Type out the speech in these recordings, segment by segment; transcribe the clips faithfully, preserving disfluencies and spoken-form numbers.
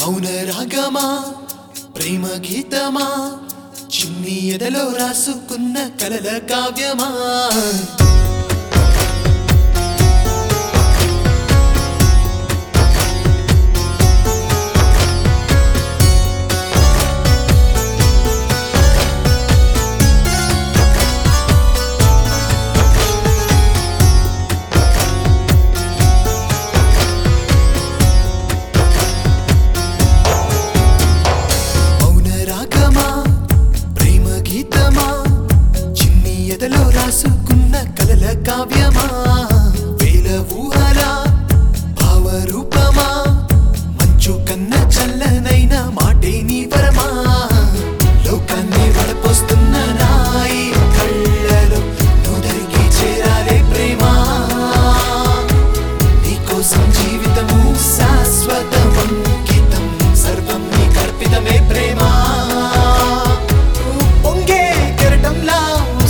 మౌన రాగమా ప్రేమ గీతమా చిన్ని ఎదలో రాసుకున్న కలల కావ్యమా ఎదలో రాసుకున్న కలల కావ్యమా వేల ఊహల భావరూపమా మంచు కన్న చల్లనైన మాటే నీ వరమా లోకాన్ని వడపోస్తున్న నాయి కళ్ళలో నుదరికి చేరాలే ప్రేమా నీకోసం జీవితము శాశ్వతం అంకితం సర్వం నీ కల్పితమే ప్రేమా పొంగే కెరటంలా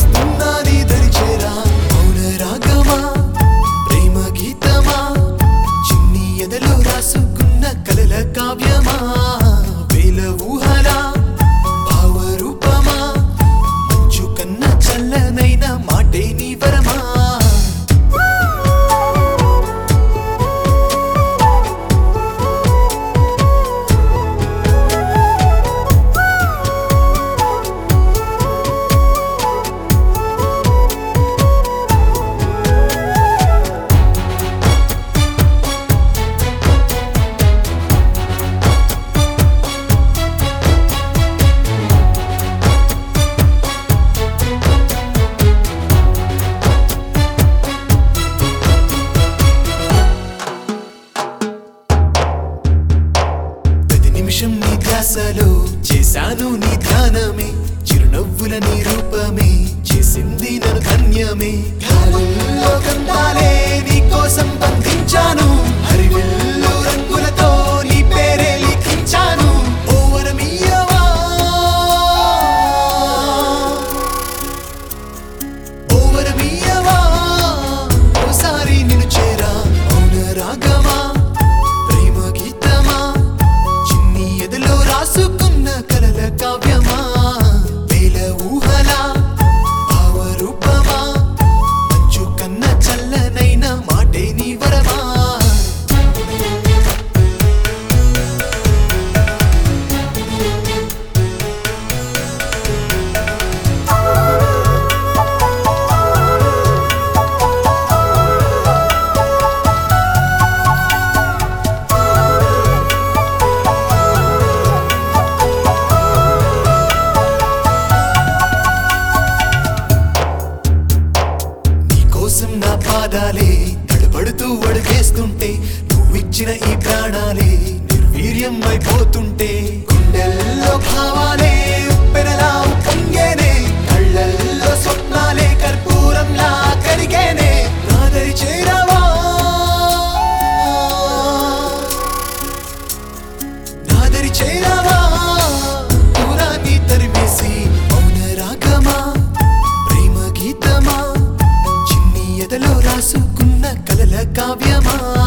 రాసుకున్న కలల కావ్యమా వేల ఊహల భావరూపమా మంచు కన్న చల్లనైన మాటే నీ వరమా నిమిషం నీ ధ్యాసలో చేశాను నీ ధ్యానమే చిరునవ్వుల నీ రూపమే చేసింది నన్ను ధన్యమే గాలుల్లో గంధాలే నీ కోసం బంధించాను హరివిల్లు రంగులతో నీ పేరే లిఖించాను ఓ వరమియ్యవా ఓ వరమియ్యవా ఓసారి నిన్ను చేరా మౌన రాగమా ప్రేమ గీతమా ఎదలో రాసుకున్న కలల కావ్యమా వేల ఊహల భావరూపమా మంచు కన్న చల్లనైన మాటే నీ వరమా నా పాదాలే తడబడుతూ అడుగేస్తుంటే నువ్విచ్చిన ఈ ప్రాణాలే నిర్వీర్యం అయిపోతుంటే గుండెల్లో భావాలే ఉప్పెనలా పొంగేనే కళ్ళల్లో స్వప్నాలే కర్పూరంలా కరిగేనే నాదరి చేరావా నాదరి చేరావా దూరాన్ని తరిమేసి మౌన రాగమా ప్రేమ గీతమా ఎదలో రాసుకున్న కలల కావ్యమా